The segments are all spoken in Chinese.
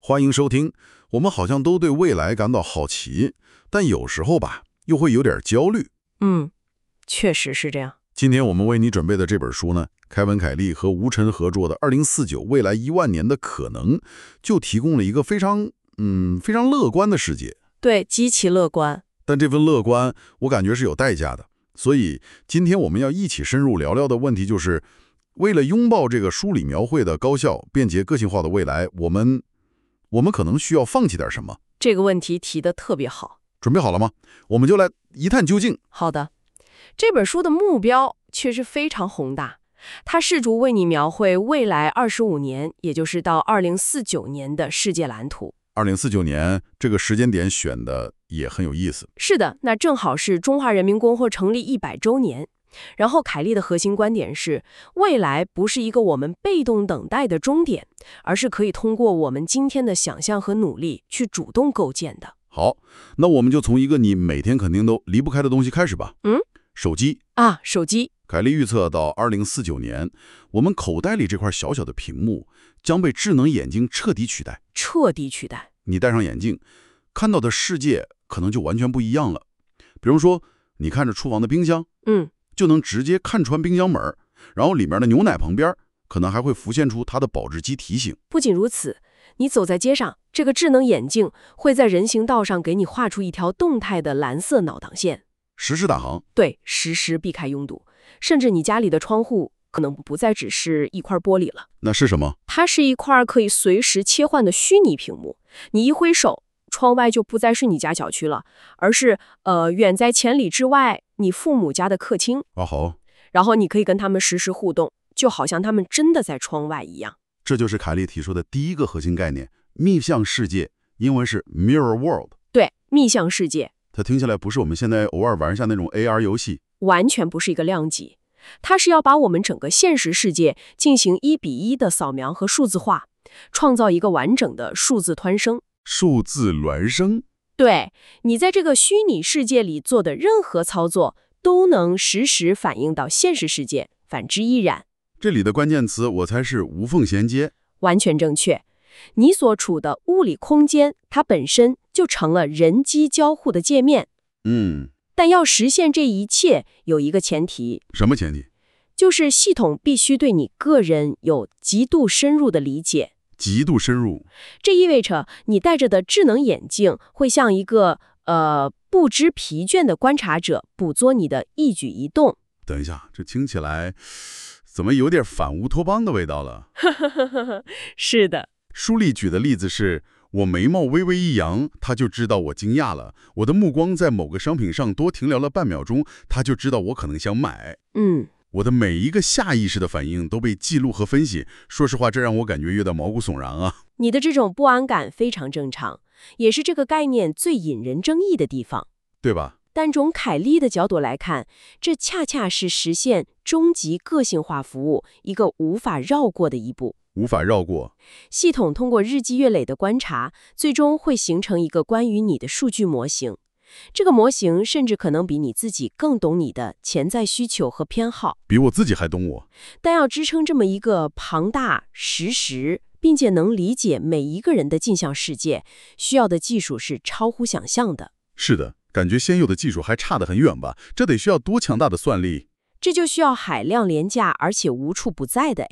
欢迎收听。我们好像都对未来感到好奇，但有时候吧，又会有点焦虑。 确实是这样。 今天我们为你准备的这本书呢，凯文·凯利和吴晨合作的《2049未来10000年的可能》，就提供了一个非常乐观的世界。 对，极其乐观。 但这份乐观，我感觉是有代价的。所以今天我们要一起深入聊聊的问题就是，为了拥抱这个书里描绘的高效、便捷、个性化的未来，我们可能需要放弃点什么？ 这个问题提得特别好。 准备好了吗？我们就来一探究竟。 好的，这本书的目标确实非常宏大，它试图为你描绘未来25年，也就是到2049年的世界蓝图。 2049年这个时间点选的也很有意思。 是的，那正好是中华人民共和国成立100周年。然后凯利的核心观点是，未来不是一个我们被动等待的终点，而是可以通过我们今天的想象和努力去主动构建的。 好，那我们就从一个你每天肯定都离不开的东西开始吧。手机啊，手机。 凯利预测到2049年，我们口袋里这块小小的屏幕将被智能眼镜彻底取代。 彻底取代。 你戴上眼镜，看到的世界可能就完全不一样了。比如说，你看着厨房的冰箱，就能直接看穿冰箱门，然后里面的牛奶旁边可能还会浮现出它的保质期提醒。 不仅如此，你走在街上，这个智能眼镜会在人行道上给你画出一条动态的蓝色导航线， 实时导航。 对，实时避开拥堵。甚至你家里的窗户可能不再只是一块玻璃了。 那是什么？ 它是一块可以随时切换的虚拟屏幕。你一挥手，窗外就不再是你家小区了，而是远在千里之外你父母家的客厅。 好。 然后你可以跟他们实时互动，就好像他们真的在窗外一样。 这就是凯利提出的第一个核心概念——逆向世界，英文是 Mirror World。 对，逆向世界。 它听起来不是我们现在偶尔玩一下那种 AR 游戏， 完全不是一个量级。它是要把我们整个现实世界进行1:1的扫描和数字化，创造一个完整的数字孪生。 数字孪生。 对，你在这个虚拟世界里做的任何操作，都能实时反映到现实世界，反之亦然。 这里的关键词我猜是无缝衔接。 完全正确。你所处的物理空间，它本身就成了人机交互的界面。但要实现这一切，有一个前提。 什么前提？ 就是系统必须对你个人有极度深入的理解。 极度深入。 这意味着你戴着的智能眼镜会像一个不知疲倦的观察者，捕捉你的一举一动。 等一下，这听起来怎么有点反乌托邦的味道了？ 是的。 书里举的例子是，我眉毛微微一扬，他就知道我惊讶了；我的目光在某个商品上多停留了半秒钟，他就知道我可能想买。我的每一个下意识的反应都被记录和分析。说实话，这让我感觉有点毛骨悚然啊。 你的这种不安感非常正常，也是这个概念最引人争议的地方， 对吧？ 但从凯利的角度来看，这恰恰是实现终极个性化服务一个无法绕过的一步。 无法绕过。 系统通过日积月累的观察，最终会形成一个关于你的数据模型。这个模型甚至可能比你自己更懂你的潜在需求和偏好， 比我自己还懂我。 但要支撑这么一个庞大、实时，并且能理解每一个人的镜像世界，需要的技术是超乎想象的。 是的，感觉现有的技术还差得很远吧？这得需要多强大的算力？ 这就需要海量廉价而且无处不在的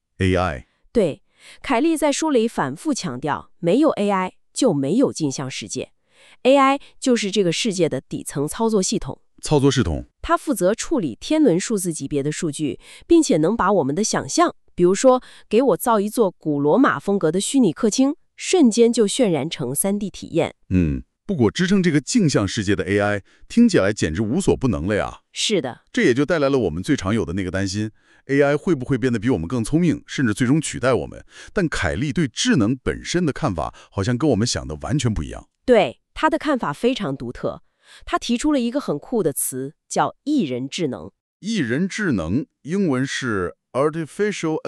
AI。对，凯利在书里反复强调，没有 AI 就没有镜像世界。AI 就是这个世界的底层操作系统。它负责处理天文数字级别的数据，并且能把我们的想象，比如说给我造一座古罗马风格的虚拟客厅，瞬间就渲染成3D 体验。 不过支撑这个镜像世界的 AI 听起来简直无所不能了呀。 是的， 这也就带来了我们最常有的那个担心， AI 会不会变得比我们更聪明，甚至最终取代我们？但凯利对智能本身的看法好像跟我们想的完全不一样。 对，他的看法非常独特。他提出了一个很酷的词，叫一人智能。 一人智能英文是 artificial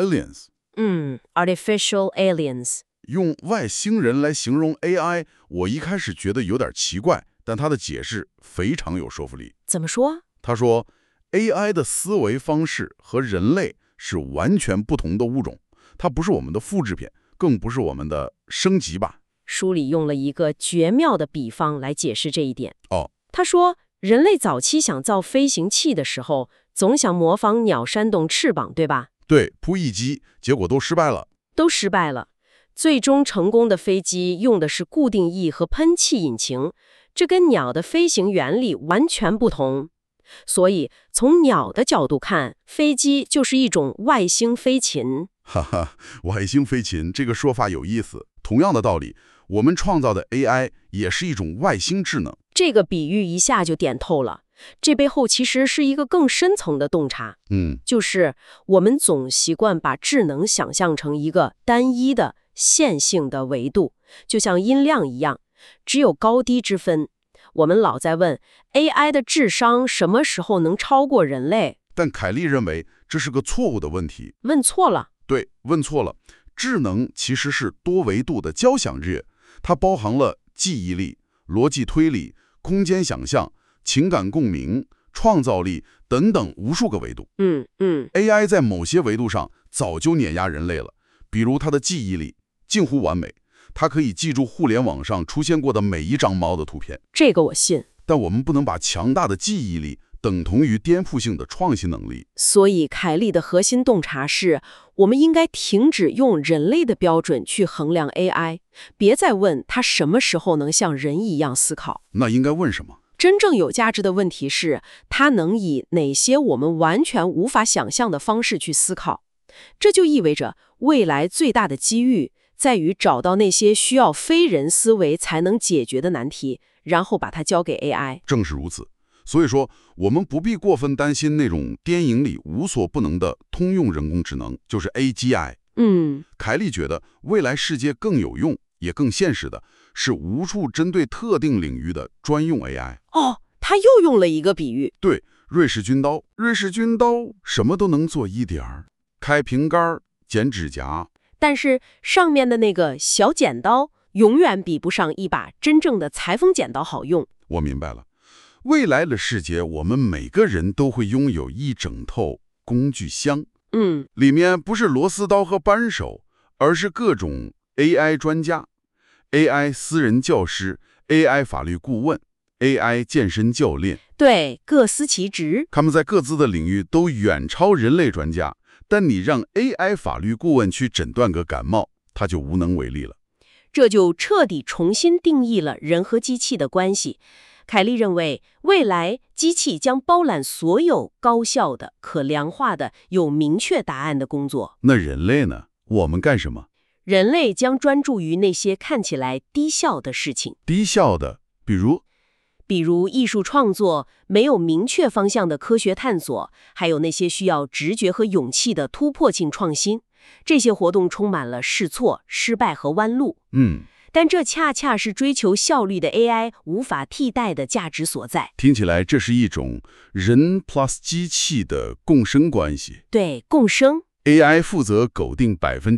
aliens。artificial aliens。 用外星人来形容 AI， 我一开始觉得有点奇怪，但他的解释非常有说服力。 怎么说？ 他说 AI 的思维方式和人类是完全不同的物种，它不是我们的复制品， 更不是我们的升级吧。 书里用了一个绝妙的比方来解释这一点。他说，人类早期想造飞行器的时候，总想模仿鸟扇动翅膀，对吧？ 对，扑翼机，结果都失败了。最终成功的飞机用的是固定翼和喷气引擎，这跟鸟的飞行原理完全不同。所以从鸟的角度看，飞机就是一种外星飞禽。哈哈，外星飞禽这个说法有意思。同样的道理，我们创造的 AI 也是一种外星智能。这个比喻一下就点透了。这背后其实是一个更深层的洞察。就是我们总习惯把智能想象成一个单一的线性的维度，就像音量一样，只有高低之分。我们老在问 AI 的智商什么时候能超过人类？但凯利认为这是个错误的问题。问错了？对，问错了。智能其实是多维度的交响乐，它包含了记忆力、逻辑推理、空间想象、情感共鸣、创造力等等无数个维度。AI 在某些维度上早就碾压人类了，比如它的记忆力近乎完美，它可以记住互联网上出现过的每一张猫的图片。这个我信。但我们不能把强大的记忆力等同于颠覆性的创新能力。所以凯利的核心洞察是，我们应该停止用人类的标准去衡量 AI， 别再问它什么时候能像人一样思考。那应该问什么？真正有价值的问题是，它能以哪些我们完全无法想象的方式去思考。这就意味着未来最大的机遇在于找到那些需要非人思维才能解决的难题，然后把它交给 AI。正是如此。所以说，我们不必过分担心那种电影里无所不能的通用人工智能，就是 AGI。凯利觉得未来世界更有用也更现实的是无数针对特定领域的专用 AI。他又用了一个比喻。对，瑞士军刀。瑞士军刀什么都能做一点儿，开瓶盖、剪指甲。但是上面的那个小剪刀永远比不上一把真正的裁缝剪刀好用。我明白了。未来的世界，我们每个人都会拥有一整套工具箱。里面不是螺丝刀和扳手，而是各种 AI 专家、AI 私人教师、AI 法律顾问、AI 健身教练。对，各司其职。他们在各自的领域都远超人类专家，但你让 AI 法律顾问去诊断个感冒，他就无能为力了。这就彻底重新定义了人和机器的关系。凯利认为，未来机器将包揽所有高效的、可量化的、有明确答案的工作。那人类呢？我们干什么？人类将专注于那些看起来低效的事情。低效的，比如艺术创作、没有明确方向的科学探索，还有那些需要直觉和勇气的突破性创新。这些活动充满了试错、失败和弯路。但这恰恰是追求效率的 AI 无法替代的价值所在。听起来这是一种人 plus 机器的共生关系。对，共生。AI 负责苟定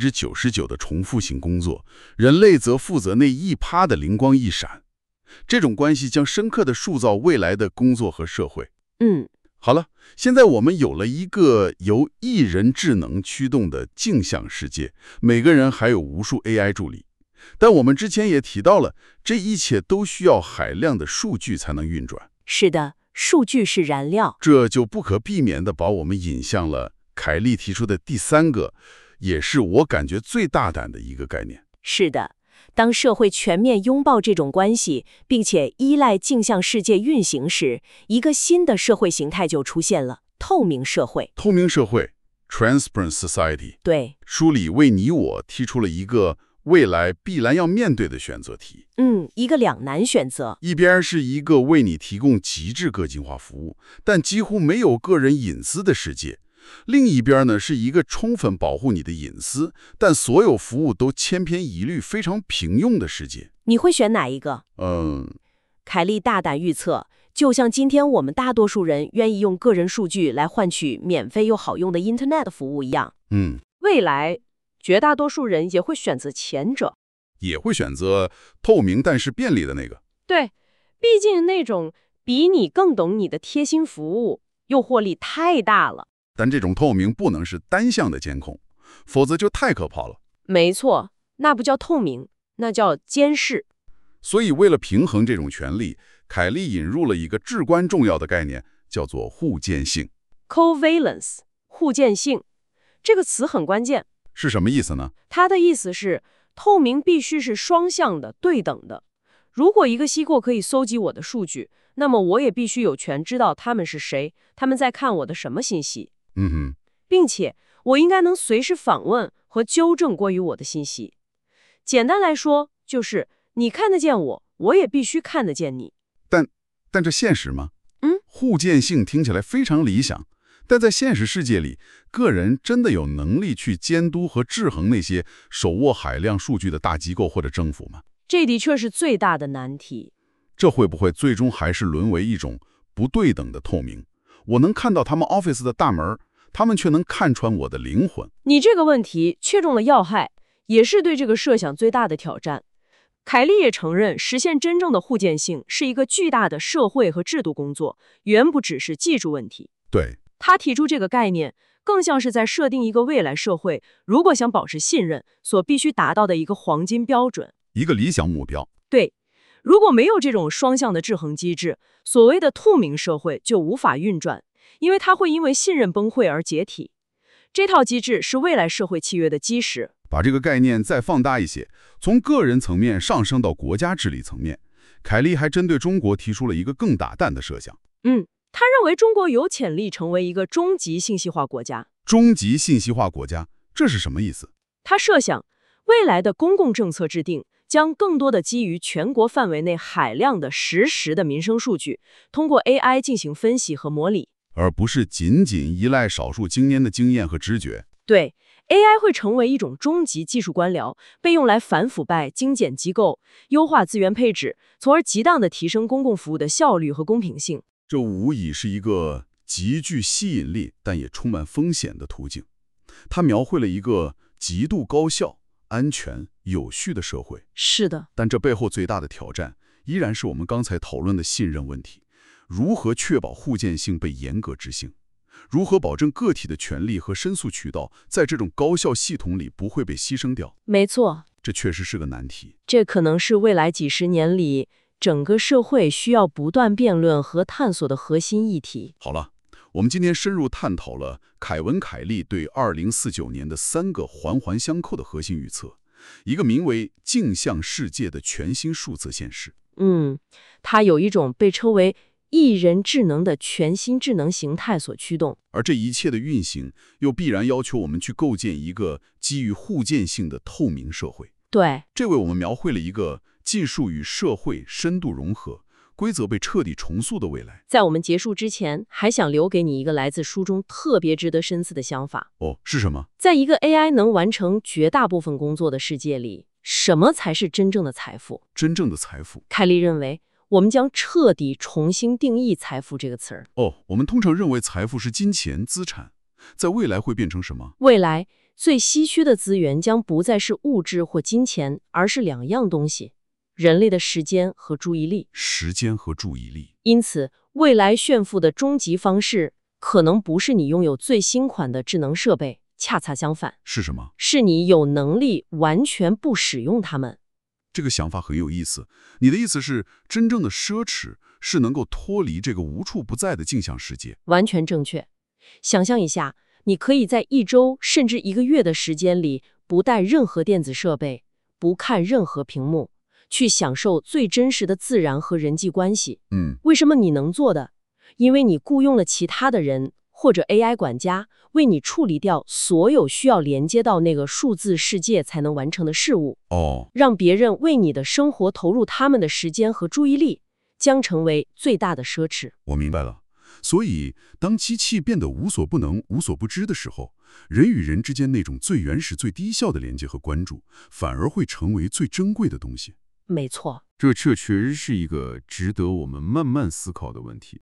99%的重复性工作，人类则负责那1%的灵光一闪。这种关系将深刻地塑造未来的工作和社会。好了，现在我们有了一个由一人智能驱动的镜像世界，每个人还有无数 AI 助理。但我们之前也提到了，这一切都需要海量的数据才能运转。是的，数据是燃料。这就不可避免地把我们引向了凯利提出的第3个，也是我感觉最大胆的一个概念。是的，当社会全面拥抱这种关系，并且依赖镜像世界运行时，一个新的社会形态就出现了——透明社会。透明社会 （Transparent Society）。对，书里为你我提出了一个未来必然要面对的选择题。一个两难选择。一边是一个为你提供极致个性化服务，但几乎没有个人隐私的世界；另一边呢，是一个充分保护你的隐私，但所有服务都千篇一律、非常平庸的世界。你会选哪一个？凯利大胆预测，就像今天我们大多数人愿意用个人数据来换取免费又好用的 Internet 服务一样。未来绝大多数人也会选择前者，也会选择透明但是便利的那个。对，毕竟那种比你更懂你的贴心服务，诱惑力太大了。但这种透明不能是单向的监控，否则就太可怕了。没错， 那不叫透明，那叫监视。 所以为了平衡这种权利，凯利引入了一个至关重要的概念，叫做互鉴性 covalence 互鉴性。这个词很关键。 是什么意思呢？ 它的意思是，透明必须是双向的、对等的。如果一个机构可以搜集我的数据，那么我也必须有权知道他们是谁，他们在看我的什么信息。并且我应该能随时访问和纠正关于我的信息。简单来说，就是你看得见我，我也必须看得见你。 但这现实吗？互鉴性听起来非常理想，但在现实世界里，个人真的有能力去监督和制衡那些手握海量数据的大机构或者政府吗？ 这的确是最大的难题。 这会不会最终还是沦为一种不对等的透明？我能看到他们 office 的大门，他们却能看穿我的灵魂。 你这个问题切中了要害，也是对这个设想最大的挑战。凯利也承认，实现真正的互鉴性是一个巨大的社会和制度工作，远不只是技术问题。 对， 他提出这个概念，更像是在设定一个未来社会如果想保持信任所必须达到的一个黄金标准， 一个理想目标。 对，如果没有这种双向的制衡机制，所谓的透明社会就无法运转，因为它会因为信任崩溃而解体。这套机制是未来社会契约的基石。 把这个概念再放大一些，从个人层面上升到国家治理层面，凯利还针对中国提出了一个更大胆的设想。 他认为中国有潜力成为一个终极信息化国家。 终极信息化国家，这是什么意思？ 他设想，未来的公共政策制定将更多的基于全国范围内海量的实时的民生数据，通过 AI 进行分析和模拟， 而不是仅仅依赖少数精英的经验和直觉。 对。AI 会成为一种终极技术官僚，被用来反腐败、精简机构、优化资源配置，从而极大地提升公共服务的效率和公平性。 这无疑是一个极具吸引力但也充满风险的途径。它描绘了一个极度高效、安全、有序的社会。 是的， 但这背后最大的挑战依然是我们刚才讨论的信任问题：如何确保互鉴性被严格执行？如何保证个体的权利和申诉渠道在这种高效系统里不会被牺牲掉？ 没错， 这确实是个难题。 这可能是未来几十年里整个社会需要不断辩论和探索的核心议题。 好了，我们今天深入探讨了凯文·凯利对2049年的3个环环相扣的核心预测，一个名为镜像世界的全新数字现实。 它有一种被称为一人智能的全新智能形态所驱动， 而这一切的运行又必然要求我们去构建一个基于互鉴性的透明社会。 对， 这为我们描绘了一个技术与社会深度融合、规则被彻底重塑的未来。 在我们结束之前，还想留给你一个来自书中特别值得深思的想法。 是什么？ 在一个 AI 能完成绝大部分工作的世界里，什么才是真正的财富？ 真正的财富， 凯利认为，我们将彻底重新定义财富这个词儿。 我们通常认为财富是金钱、资产，在未来会变成什么？ 未来最稀缺的资源将不再是物质或金钱，而是2样东西：人类的时间和注意力。 时间和注意力。 因此，未来炫富的终极方式，可能不是你拥有最新款的智能设备，恰恰相反。 是什么？ 是你有能力完全不使用它们。 这个想法很有意思。你的意思是，真正的奢侈是能够脱离这个无处不在的镜像世界？ 完全正确。想象一下，你可以在1周甚至1个月的时间里，不带任何电子设备，不看任何屏幕，去享受最真实的自然和人际关系。为什么你能做的？因为你雇佣了其他的人或者 AI 管家，为你处理掉所有需要连接到那个数字世界才能完成的事物。让别人为你的生活投入他们的时间和注意力，将成为最大的奢侈。 我明白了。所以，当机器变得无所不能、无所不知的时候，人与人之间那种最原始、最低效的连接和关注，反而会成为最珍贵的东西。 没错， 这确实是一个值得我们慢慢思考的问题。